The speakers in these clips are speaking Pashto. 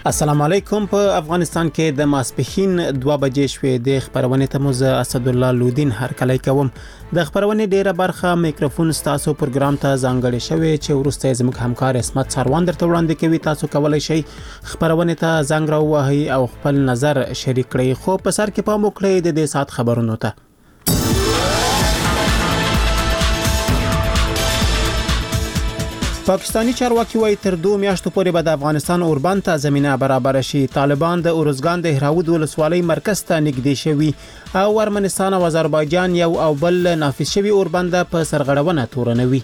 السلام علیکم. په افغانستان کې د ماسپښین 2 بجې شوې د خبرونه ته مو زه اسد الله لودین هرکلی کوم. د خبرونه ډیره برخه میکروفون تاسو پروګرام ته ځانګړی شوی چې ورسته زموږ همکار اسمت سروان درته وړاندې کوي. تاسو کولای شئ خبرونه ته زنګ راوهئ او خپل نظر شریک کړئ. خو په سر کې پام وکړئ د دې سات خبرونو ته. پاکستانی چارواکي وايي تر 2 میاشتو پورې به د افغانستان اوربند ته زمينه برابر شي. طالبان د اورزګان د هراود ولسوالۍ مرکز ته نږدې شوي او ارمنستان او آذربایجان یو او بل نافذ شوی اوربند په سرغړونه تورنوي.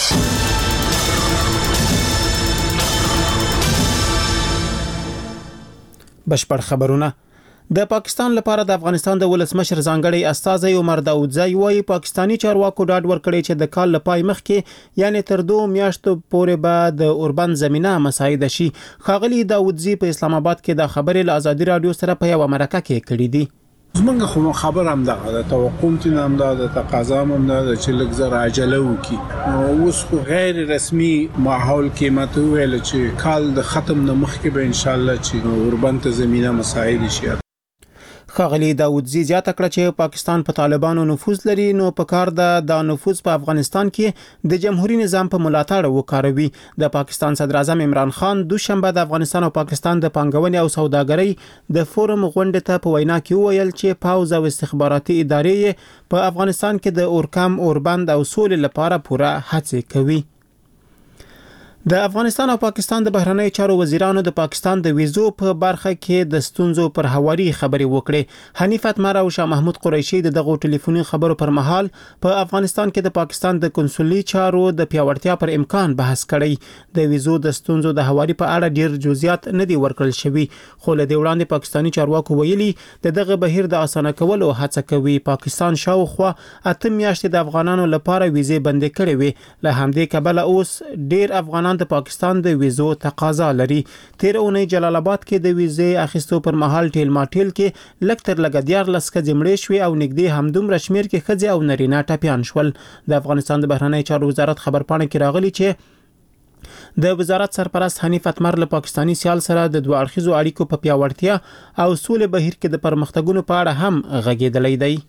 بشپړ خبرونه. د پاکستان لپاره د افغانستان د ولسمشر ځانګړي استازی عمر داودزی وايي پاکستانی چارواکو ډاډ ورکړي چې د کال لپاره مخکې یعنی تر 2 میاشتو پورې به د اوربند زمينه مساعده شي. خاغلی داودزی په اسلام آباد کې د خبرې له آزادي رادیو سره په یو مرکه کې کړې دي. زمونږ خو خبر هم ده توقع تین هم ده تقاضا هم ده چې لږ زر عجله وکړي. اوس خو غیر رسمي ماحول کې ماته ویل چې کال د ختم نه مخکې به ان شاء الله چې اوربند ته زمينه مساعده شي. خاغلی داودزی زیاته کړه چې پاکستان په طالبانو نفوذ لري نو په کار د نفوذ په افغانستان کې د جمهوریت نظام په ملاتړ وکاروي. د پاکستان صدر اعظم عمران خان دوشنبه د افغانستان او پاکستان د پانګونې او سوداګرۍ د فورم غونډې ته په وینا کې ویل چې پاوز او استخباراتي ادارې په افغانستان کې د اورکام اوربند او سولې لپاره پوره هڅې کوي. د افغانستان او پاکستان د بهرنی چارو وزیرانو د پاکستان د ویزو په برخه کې د ستونزو پر هواري خبرې وکړې. حنیف اتمر او شاه محمود قریشي دغه ټلیفوني خبرو پر مهال په افغانستان کې د پاکستان د کنسولي چارو د پیاوړتیا پر امکان بحث کړی. د ویزو د ستونزو د هواري په اړه ډیر جزئیات نه دی ورکړل شوی، خو له دې وړاندې پاکستانی چارواکو ویلي دغه بهیر د اسانه کولو هڅه کوي. پاکستان شاوخوا 8 میاشتې د افغانانو لپاره ویزې بندې کړې وي. له همدې کبله اوس ډیر افغانان د پاکستان د ویزو تقاضا لري. تیر اونۍ جلال آباد کې د ویزې اخیستو پر مهال ټیل ماټیل کې لکتر لګديار لسکه جمړې شوې او نږدې همدومره شمیر کې خځې او نارینه ټپيان شول. د افغانستان د بهرنی چارو وزارت خبرپاڼه کې راغلي چې د وزارت سرپرست حنیف اتمر له پاکستانی سیال سره د دوه اړخیزو اړیکو په پیاوړتیا او سولې بهیر کې د پرمختګونو په اړه هم غږېدلی دی.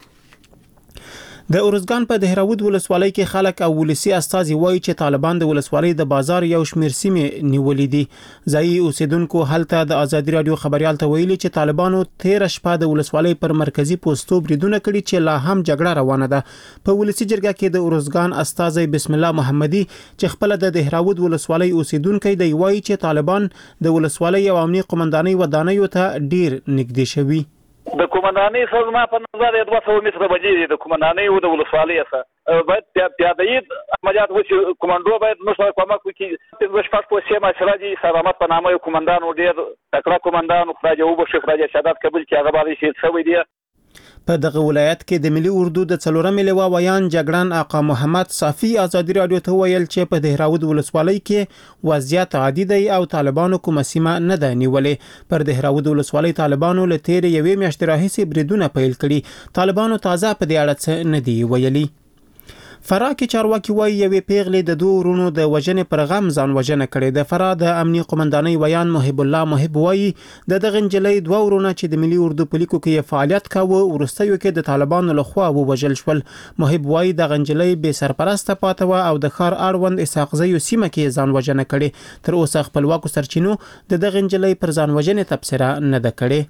د اورزګان په دهراود ولسوالۍ کې خلک او ولسی استازي وایي چې طالبان د ولسوالۍ د بازار یو شمیر سیمې نیولې دي. ځایي اوسیدونکو هلته د آزادي رادیو خبريال ته ویلي چې طالبانو 13 شپه د ولسوالۍ پر مرکزی پوسټو بریدونه کړي چې لا هم جګړه روانه ده. په ولسی جرګه کې د اورزګان استازي بسم الله محمدي چې خپل د دهراود ولسوالۍ اوسیدونکو دی وایي چې طالبان د ولسوالۍ او امنیت قومندانۍ ودانیو ته ډیر نږدې شوي. د کومندانۍ سره ما په نظر 200 متره بجې د کومندانۍ او د ولسوالۍ سره باید پیاده‌ای عملیات وشي. کومندو باید نو سره کومک وکړي. د شپږ پوسټه مشرجي سلامت په نامه کومندان او ډیر تکړه کومندان خدای او بشي خدای شهادت قبول کړي. هغه باندې شهید شوی دی. په دغه ولایت کې د ملي اردو د 4 لواء ویان جګړن آقا محمد صافي آزادي رادیو ته ویل چې په دهراود ولسوالۍ کې وضعیت عادي دی او طالبانو کومه سیمه نه ده نیولې. پر دهراود ولسوالۍ طالبانو له تیر یوې میاشتې راهیسې بریدونه پیل کړي. طالبانو تازه په دې اړه څه نه دی ویلي. فراه کې چارواکي وایي یوې پیغلې د 2 ورونو د وژنې پر غم ځان وژنه کړې. د فراه د امنیت قومندانۍ ویان محب الله محب وایي دغه نجلۍ 2 ورونه چې د ملي اردو په لیکو کې فعالیت کاوه ورستیو کې د طالبانو لخوا ووژل شول. محب وایي دغه نجلۍ بې سرپرسته پاتې و او د ښار اړوند اسحاقزیو سیمه کې ځان وژنه کړې. تر اوسه خپلواکو سرچینو د دغه نجلۍ پر ځان وژنې تبصره نه ده کړې.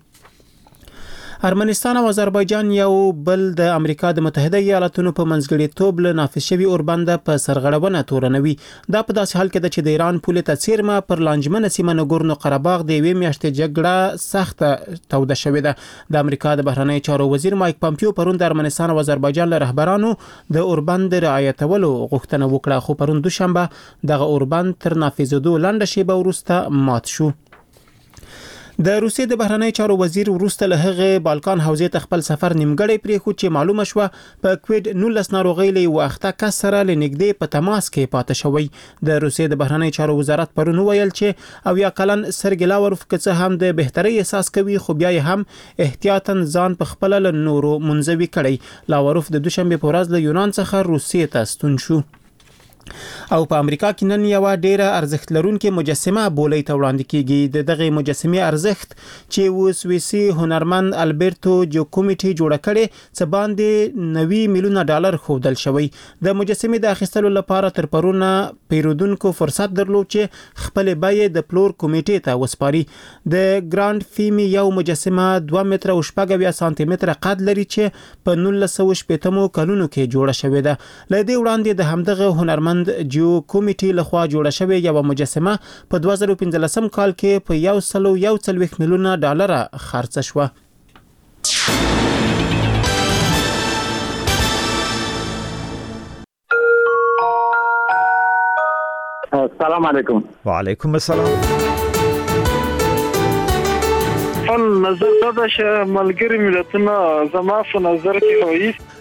ارمنستان او آذربایجان یو بل د امریکا د متحده ایالاتونو په منځګړیتوب له نافذ شوی اوربند په سرغړونه تورنوي. دا په داسې حال کې ده چې د ایران پولې ته څیرمه پر لانجمنه سیمه نګورنو قرهباغ د یوې میاشتې جګړه سخته توده شوې ده. د امریکا د بهرنی چارو وزیر مایک پامپیو پرون د ارمنستان او آذربایجان له رهبرانو د اوربند رعایتولو غوښتنه وکړه، خو پرون دوشنبه دغه اوربند تر نافذېدو لنډه شیبه وروسته مات شو. د روسیې د بهرنی چارو وزیر ورسته له هغه بالکان حوزې ته خپل سفر نیمګړی پریښود چې معلومه شوه په کووید 19 ناروغۍ له وخته کس سره لنګدې په تماس کې پاتې شوی. د روسیې د بهرنی چارو وزارت پرون ویل چې او یا کلن سرګی لاوروف کڅه هم د بهتري احساس کوي خو بیا هم احتیاطاً ځان په خپل له نورو منځوي کړي. لاوروف د دوشنبه په ورځ له یونان څخه روسیې ته ستون شو. او په امریکا کې نن یو ډیره ارزښت لرونکې مجسمه بولې ته وړاندې کیږي. دغه مجسمه ارزښت چې و سویسي هنرمند البرتو جوکومیټي جوړ کړي څه باندې 90 میلیونه ډالر خودل شوی. د مجسمه د اخیستلو لپاره تر پرونه پیرودونکو فرصت درلود چې خپل بیه د پلور کمیټې ته وسپاري. د ګراند فیمی یو مجسمه 2 متره او 8 سانتي متره قد لري چې په 1980 کلونو کې جوړه شوې ده. لدې وړاندې د همدغه هنرمند جو کمیټي لخوا جوړه شوې یو مجسمه په 2015 کال کې په 140 میلیونه ډالر خرڅ شوه. السلام علیکم. وعلیکم السلام. نظر دا چې ملګری ملتونه زما په نظر کې هوایي